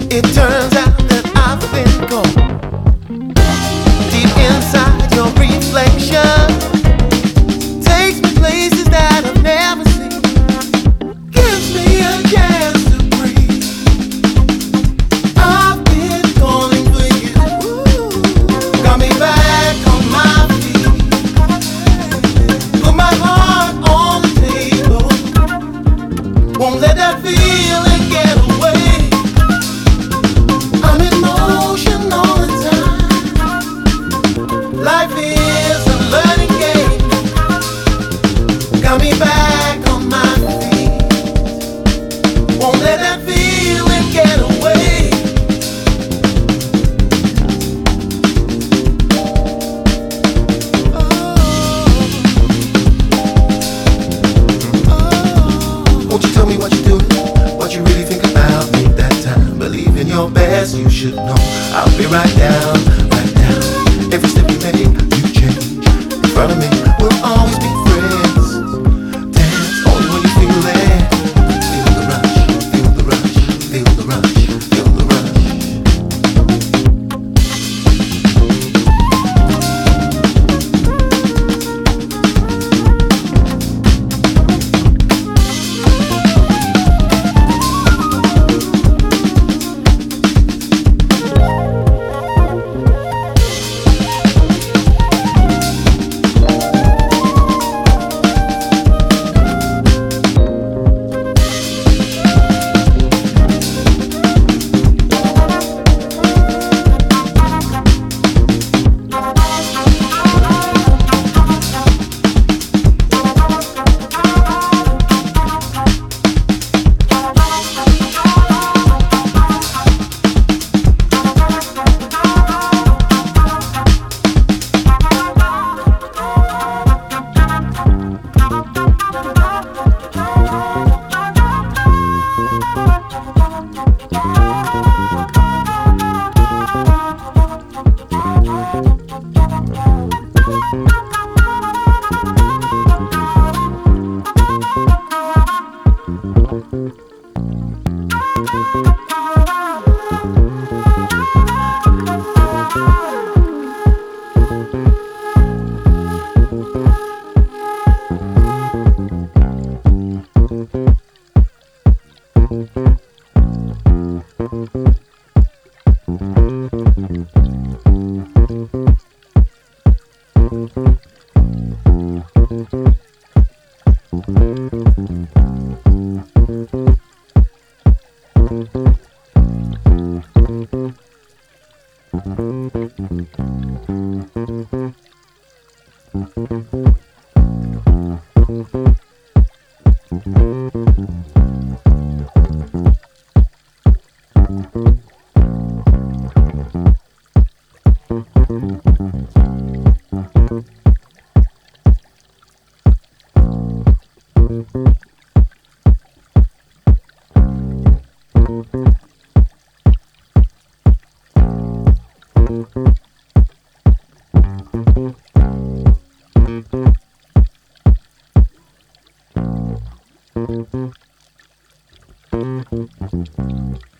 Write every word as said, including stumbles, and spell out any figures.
It turns out that I've been gone deep inside your reflection. Takes me places that I've never seen. Gives me a chance to breathe. I've been calling for you. Got me back on my feet. Put my heart on the table. Won't let that feeling get away. I'm in motion all the time. Life is a learning game. Got me back on my feet. Won't let that feeling get away. Oh, oh. Won't you tell me what you're doing? What you really think about me that time? Believe in your best, you should know. I'll be right down, right down. Every step you make, you change. In front of me, we'll always be friends. Dance only when you feel it. Feel the rush, feel the rush, feel the rush, feel the rush. Thank you.